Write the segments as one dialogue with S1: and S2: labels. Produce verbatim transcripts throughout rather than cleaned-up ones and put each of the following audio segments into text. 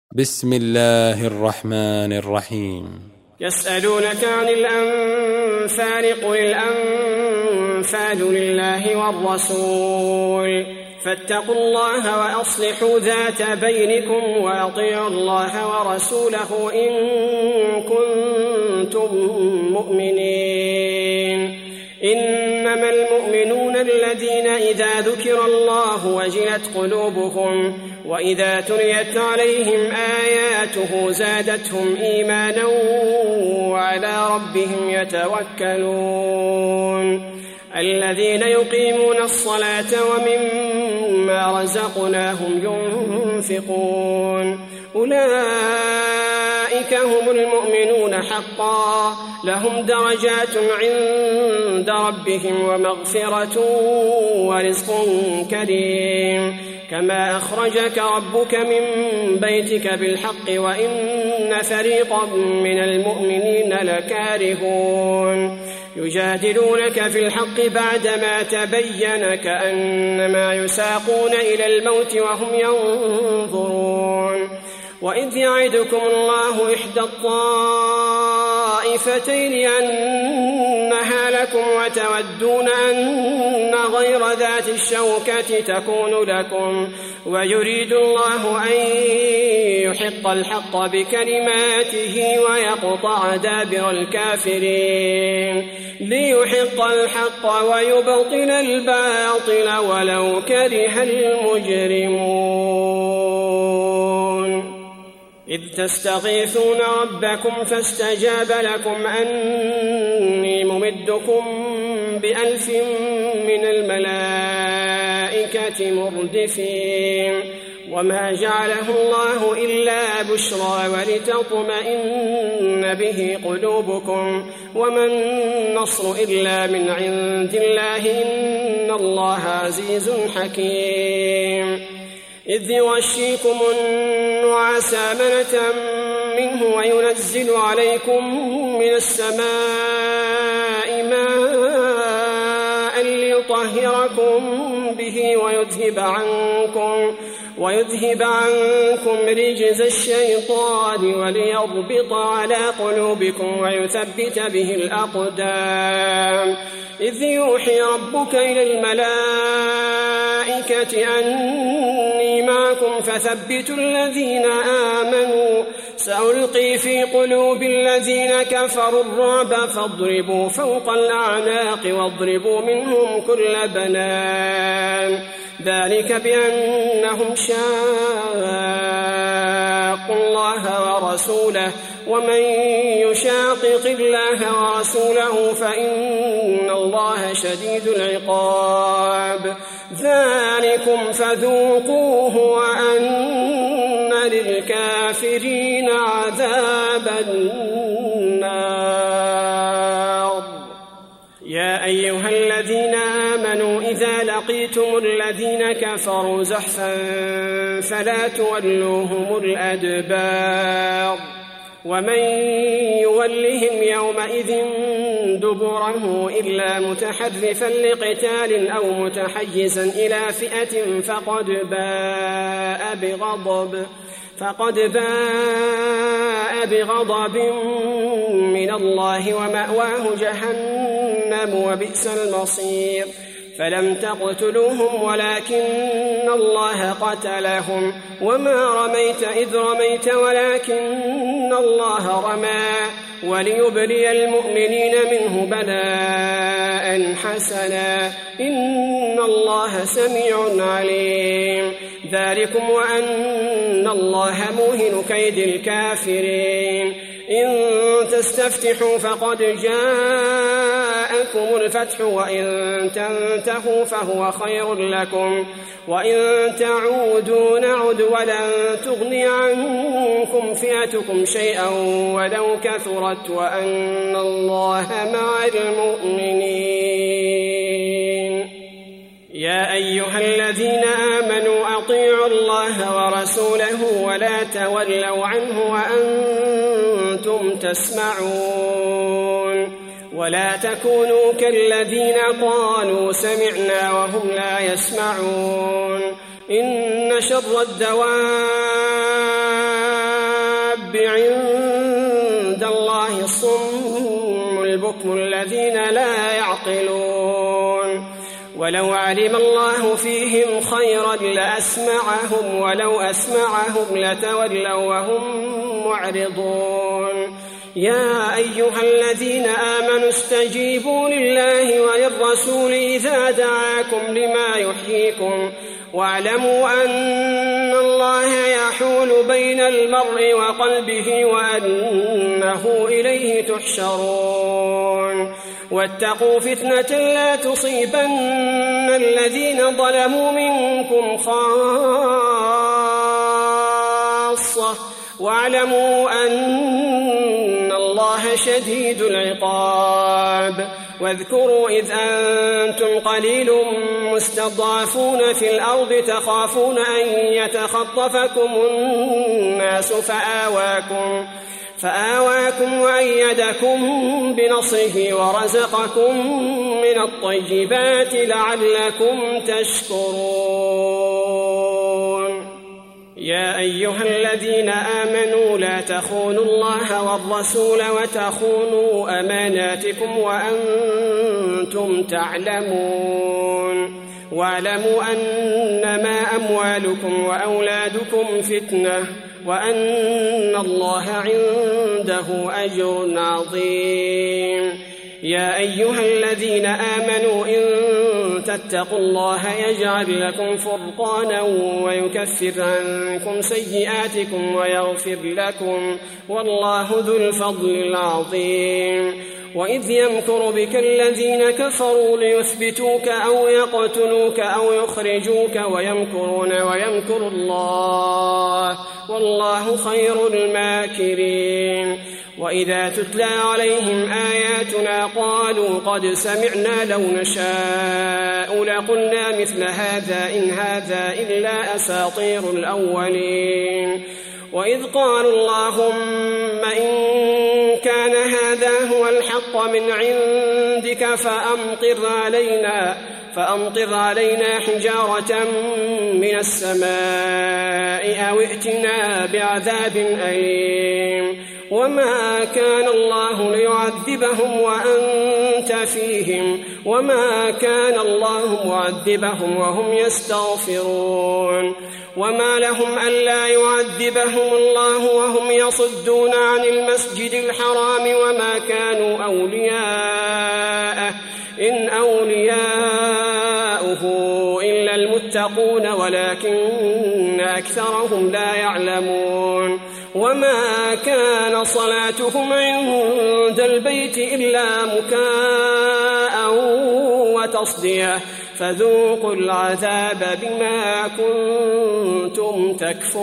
S1: بسم الله الرحمن الرحيم.
S2: يسألونك عن الأنفال قل الأنفال لله والرسول فاتقوا الله وأصلحوا ذات بينكم وأطيعوا الله ورسوله إن كنتم مؤمنين. إنما المؤمنون الذين إذا ذكر الله وجلت قلوبهم وإذا تليت عليهم آياته زادتهم إيمانا وعلى ربهم يتوكلون. الذين يقيمون الصلاة ومما رزقناهم ينفقون أولئك هم المؤمنون حقا لهم درجات عند ربهم ومغفرة ورزق كريم. كما أخرجك ربك من بيتك بالحق وإن فريقا من المؤمنين لكارهون يجادلونك في الحق بعدما تبين كأنما يساقون إلى الموت وهم ينظرون. وإذ يعدكم الله إحدى الطائفتين أنها لكم وتودون أن غير ذات الشوكة تكون لكم ويريد الله أن يحق الحق بكلماته ويقطع دابر الكافرين ليحق الحق ويبطل الباطل ولو كره المجرمون. إذ تستغيثون ربكم فاستجاب لكم أني ممدكم بألف من الملائكة مردفين. وما جعله الله إلا بشرى ولتطمئن به قلوبكم وما النصر إلا من عند الله إن الله عزيز حكيم. إذ يغشيكم النعاس أمنة منه وينزل عليكم من السماء ماء ليطهركم به ويذهب عنكم ويذهب عنكم رجز الشيطان وليربط على قلوبكم ويثبت به الأقدام. إذ يوحي ربك إلى الملائكة أني معكم فثبتوا الذين آمنوا سألقي في قلوب الذين كفروا الرعب فاضربوا فوق الأعناق واضربوا منهم كل بنان. ذلك بأنهم شاقوا الله ورسوله ومن يشاقق الله ورسوله فإن الله شديد العقاب. ذلكم فذوقوه وأن للكافرين عذاب النار. يا أيها الذين آمنوا إذا لقيتم الذين كفروا زحفا فلا تولوهم الأدبار. ومن يولهم يومئذ دبره إلا متحرفا لقتال أو متحيزا إلى فئة فقد باء بغضب فقد باء بغضب من الله ومأواه جهنم وبئس المصير. فلم تقتلوهم ولكن الله قتلهم وما رميت إذ رميت ولكن الله رمى وليبلي المؤمنين منه بلاء حسنا إن الله سميع عليم. ذلكم وأن الله موهن كيد الكافرين. إن تستفتحوا فقد جاءكم الفتح وإن تنتهوا فهو خير لكم وإن تعودوا نعد ولن تغني عنكم فئتكم شيئا ولو كثرت وأن الله مع المؤمنين. يا أيها الذين آمنوا أطيعوا الله ورسوله ولا تولوا عنه وأنتم تسمعون. ولا تكونوا كالذين قالوا سمعنا وهم لا يسمعون. إن شر الدواب الرب عند الله الصم البكم الذين لا يعقلون ولو علم الله فيهم خيرا لأسمعهم ولو أسمعهم لتولوا وهم معرضون يا أيها الذين آمنوا استجيبوا لله وللرسول إذا دعاكم لما يحييكم واعلموا أن الله يحول بين المرء وقلبه وأنه إليه تحشرون واتقوا فتنة لا تصيبن الذين ظلموا منكم خاصة واعلموا أن الله شديد العقاب واذكروا إذ أنتم قليل مستضعفون في الأرض تخافون أن يتخطفكم الناس فآواكم فآواكم وأيدكم بنصره ورزقكم من الطيبات لعلكم تشكرون يا أيها الذين آمنوا لا تخونوا الله والرسول وتخونوا أماناتكم وأنتم تعلمون واعلموا أنما أموالكم وأولادكم فتنة وأن الله عنده أجر عظيم يا أيها الذين آمنوا إن تتقوا الله يجعل لكم فرقانا ويكفر عنكم سيئاتكم ويغفر لكم والله ذو الفضل العظيم وإذ يمكر بك الذين كفروا ليثبتوك أو يقتلوك أو يخرجوك ويمكرون ويمكر الله والله خير الماكرين وإذا تتلى عليهم آياتنا قالوا قد سمعنا لو نشاء لقلنا مثل هذا إن هذا إلا أساطير الأولين وإذ قالوا اللهم إن كان هذا هو الحق من عندك فأمطر علينا فأمطر علينا حجارة من السماء أو ائتنا بعذاب أليم وما كان الله ليعذبهم وأنت فيهم وما كان الله معذبهم وهم يستغفرون وما لهم ألا يعذبهم الله وهم يصدون عن المسجد الحرام وما كانوا أولياءه إن أولياؤه إلا المتقون ولكن أكثرهم لا يعلمون وما كان صلاتهم عند البيت إلا مكاء وتصدية فذوقوا العذاب بما كنتم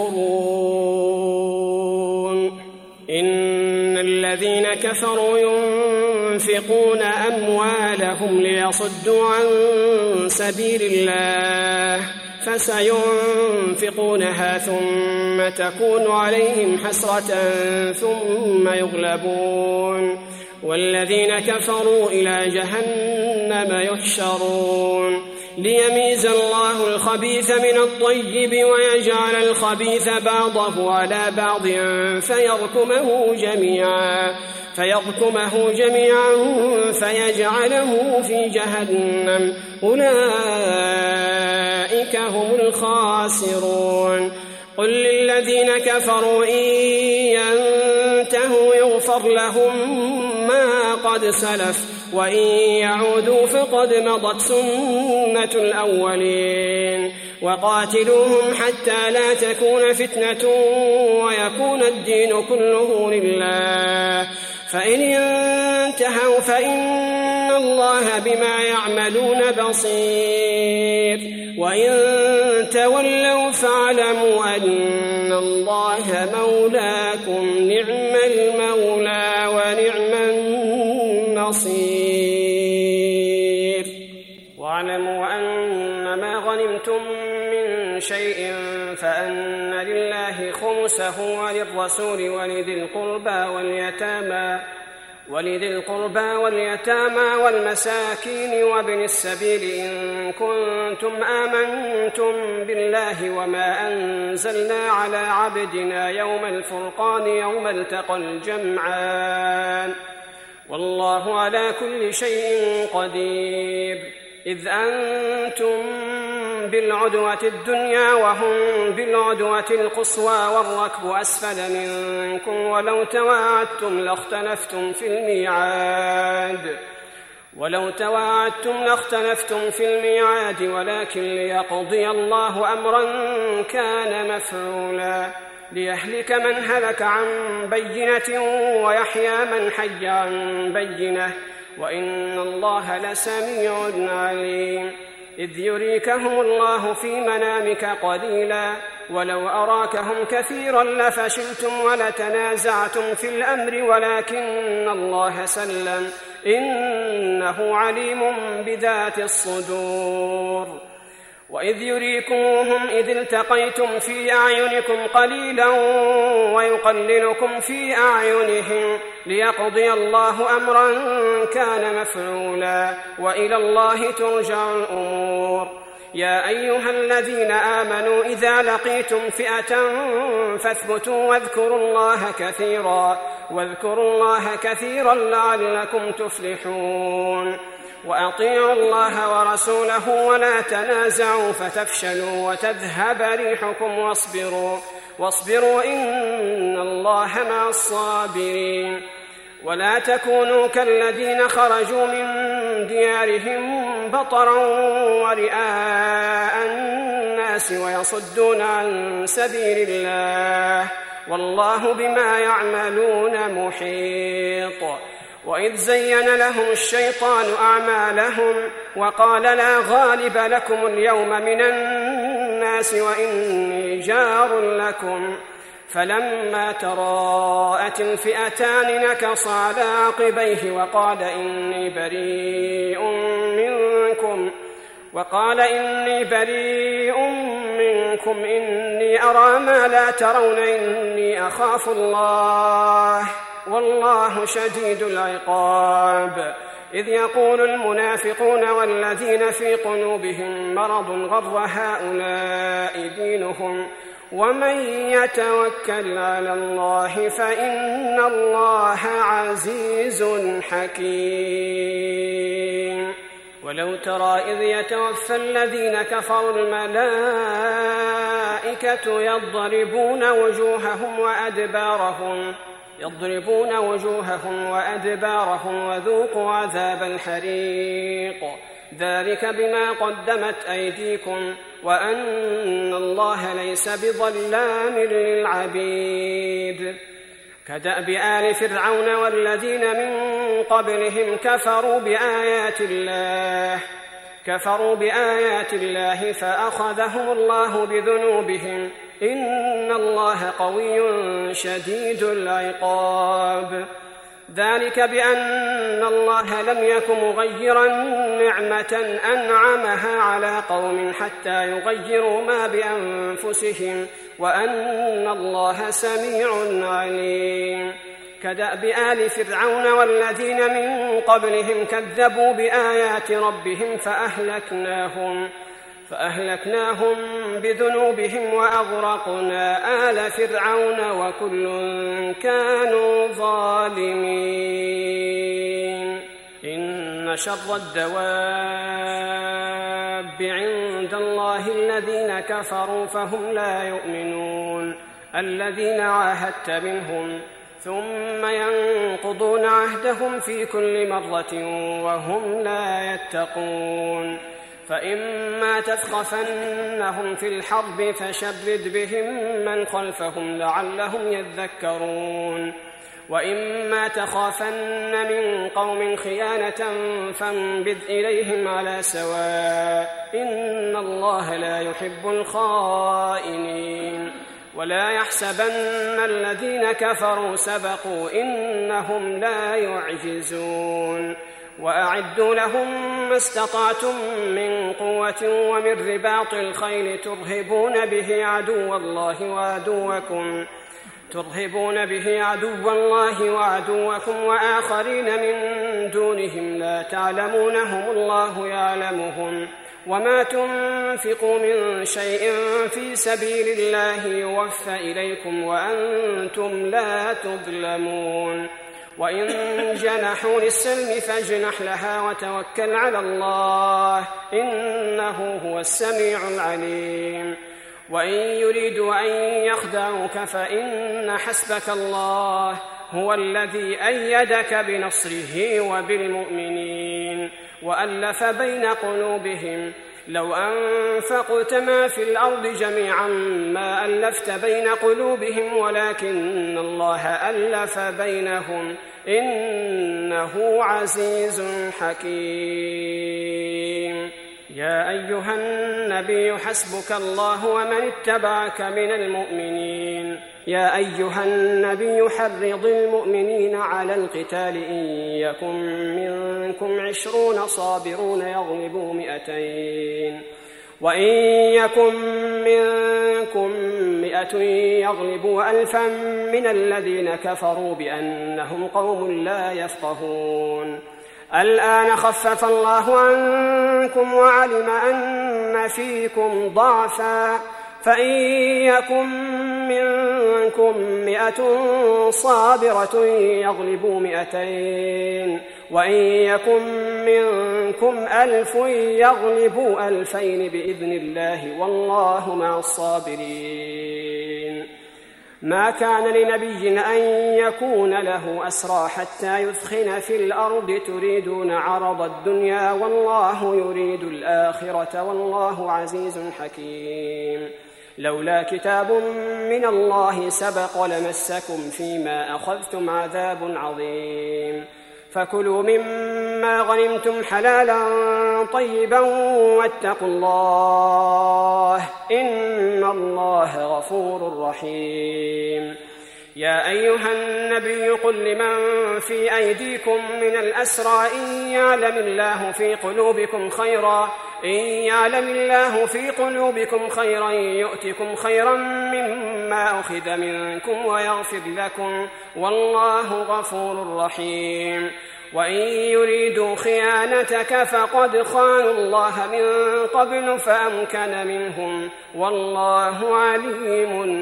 S2: تكفرون إن الذين كفروا ينفقون أموالهم ليصدوا عن سبيل الله فسينفقونها ثم تكون عليهم حسرة ثم يغلبون والذين كفروا إلى جهنم يحشرون ليميز الله الخبيث من الطيب ويجعل الخبيث بعضه على بعض فيركمه جميعا فيركمه جميعا فيجعله في جهنم أولئك هم الخاسرون قل للذين كفروا إن ينتهوا يغفر لهم ما قد سلف وإن يعودوا فقد مضت سنة الأولين وقاتلوهم حتى لا تكون فتنة ويكون الدين كله لله فإن انتهوا فإن الله بما يعملون بصير وإن تولوا فاعلموا أن الله مولاكم نعم المولى ونعم النصير واعلموا أن ما غنمتم من شيء فأن لله خمسه وللرسول ولذي القربى واليتامى ولذي القربى واليتامى والمساكين وابن السبيل إن كنتم آمنتم بالله وما أنزلنا على عبدنا يوم الفرقان يوم التقى الجمعان والله على كل شيء قدير. إذ أنتم بالعدوة الدنيا وهم بالعدوة القصوى والركب أسفل منكم ولو تواعدتم لاختلفتم في الميعاد ولو تواعدتم لاختلفتم في الميعاد ولكن ليقضي الله أمرا كان مفعولا ليهلك من هلك عن بينة ويحيى من حي عن بينة وإن الله لسميع عليم. إذ يريكهم الله في منامك قليلا ولو أراكهم كثيرا لفشلتم ولتنازعتم في الأمر ولكن الله سلم إنه عليم بذات الصدور. وإذ يريكموهم إذ التقيتم في أعينكم قليلا ويقللكم في أعينهم ليقضي الله أمرا كان مفعولا وإلى الله ترجع الأمور. يا أيها الذين آمنوا إذا لقيتم فئة فاثبتوا واذكروا الله كثيرا واذكروا الله كثيرا لعلكم تفلحون. وأطيعوا الله ورسوله ولا تنازعوا فتفشلوا وتذهب ريحكم واصبروا واصبروا إن الله مع الصابرين. ولا تكونوا كالذين خرجوا من ديارهم بطرا ورئاء الناس ويصدون عن سبيل الله والله بما يعملون محيط. وإذ زين لهم الشيطان أعمالهم وقال لا غالب لكم اليوم من الناس وإني جار لكم فلما تراءت الفئتان نكص على عقبيه وقال إني بريء منكم وقال إني بريء منكم إني أرى ما لا ترون إني أخاف الله والله شديد العقاب. إذ يقول المنافقون والذين في قلوبهم مرض غر هؤلاء دينهم ومن يتوكل على الله فإن الله عزيز حكيم. ولو ترى إذ يتوفى الذين كفروا الملائكة يضربون وجوههم وأدبارهم يضربون وجوههم وأدبارهم وذوقوا عذاب الحريق ذلك بما قدمت أيديكم وأن الله ليس بظلام للعبيد. كدأب آل فرعون والذين من قبلهم كفروا بآيات الله كفروا بآيات الله فأخذهم الله بذنوبهم إن الله قوي شديد العقاب. ذلك بأن الله لم يك مغيرا نعمة أنعمها على قوم حتى يغيروا ما بأنفسهم وأن الله سميع عليم. كدأب آل فرعون والذين من قبلهم كذبوا بآيات ربهم فأهلكناهم فأهلكناهم بذنوبهم وأغرقنا آل فرعون وكل كانوا ظالمين. إن شر الدواب عند الله الذين كفروا فهم لا يؤمنون الذين عاهدت منهم ثم ينقضون عهدهم في كل مرة وهم لا يتقون. فإما تثقفنهم في الحرب فشرد بهم من خلفهم لعلهم يذكرون. وإما تخافن من قوم خيانة فانبذ إليهم على سواء إن الله لا يحب الخائنين. ولا يحسبن الذين كفروا سبقوا إنهم لا يعجزون. وأعدوا لهم ما استطعتم من قوة ومن رباط الخيل ترهبون به عدو الله وعدوكم ترهبون به عدو الله وعدوكم وآخرين من دونهم لا تعلمونهم الله يعلمهم وما تنفقوا من شيء في سبيل الله يوفى إليكم وأنتم لا تظلمون وإن جنحوا للسلم فاجنح لها وتوكل على الله إنه هو السميع العليم وإن يريدوا أن يخدعوك فإن حسبك الله هو الذي أيدك بنصره وبالمؤمنين وألف بين قلوبهم لو أنفقت ما في الأرض جميعا ما ألفت بين قلوبهم ولكن الله ألف بينهم إنه عزيز حكيم. يا أيها النبي حسبك الله ومن اتبعك من المؤمنين يا أيها النبي حرض المؤمنين على القتال إن يكن منكم عشرون صابرون يغلبوا مئتين وإن يكن منكم مئة يغلبوا ألفا من الذين كفروا بأنهم قوم لا يفقهون. الآن خفف الله عنكم وعلم أن فيكم ضعفا فإن يكن منكم مئة صابرة يغلبوا مئتين وإن يكن منكم ألف يغلبوا ألفين بإذن الله والله مع الصابرين. ما كان لنبي أن يكون له أسرى حتى يثخن في الأرض تريدون عرض الدنيا والله يريد الآخرة والله عزيز حكيم. لولا كتاب من الله سبق لمسكم فيما أخذتم عذاب عظيم فكلوا مما غنمتم حلالا طيبا واتقوا الله إن الله غفور رحيم. يا أيها النبي قل لمن في أيديكم من الأسرى إن يعلم الله في قلوبكم خيرا إن يعلم الله في قلوبكم خيرا يؤتكم خيرا مما أخذ منكم ويغفر لكم والله غفور رحيم. وإن يريدوا خيانتك فقد خانوا الله من قبل فأمكن منهم والله عليم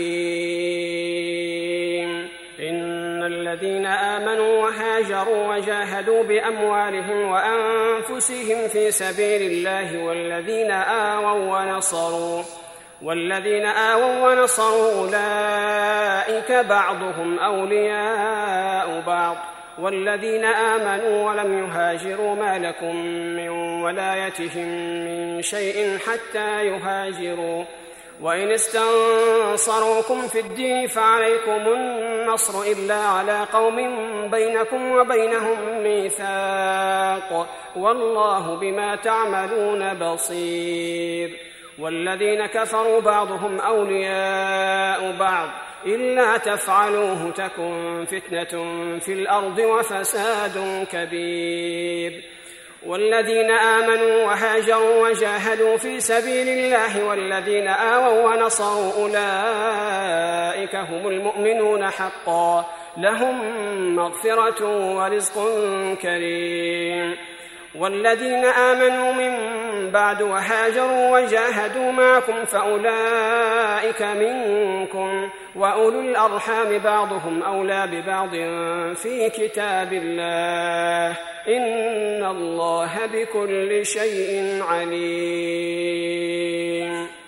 S2: حكيم. إن الذين آمنوا وهاجروا وجاهدوا بأموالهم وأنفسهم في سبيل الله والذين آووا ونصروا والذين آووا ونصروا أولئك بعضهم أولياء بعض والذين آمنوا ولم يهاجروا ما لكم من ولايتهم من شيء حتى يهاجروا وإن استنصروكم في الدين فعليكم النصر إلا على قوم بينكم وبينهم ميثاق والله بما تعملون بصير. والذين كفروا بعضهم أولياء بعض إلا تفعلوه تكن فتنة في الأرض وفساد كبير. والذين آمنوا وهاجروا وجاهدوا في سبيل الله والذين آووا ونصروا أولئك هم المؤمنون حقا لهم مغفرة ورزق كريم. والذين آمنوا من بعد وهاجروا وجاهدوا معكم فأولئك منكم وأولو الأرحام بعضهم أولى ببعض في كتاب الله إن الله بكل شيء عليم.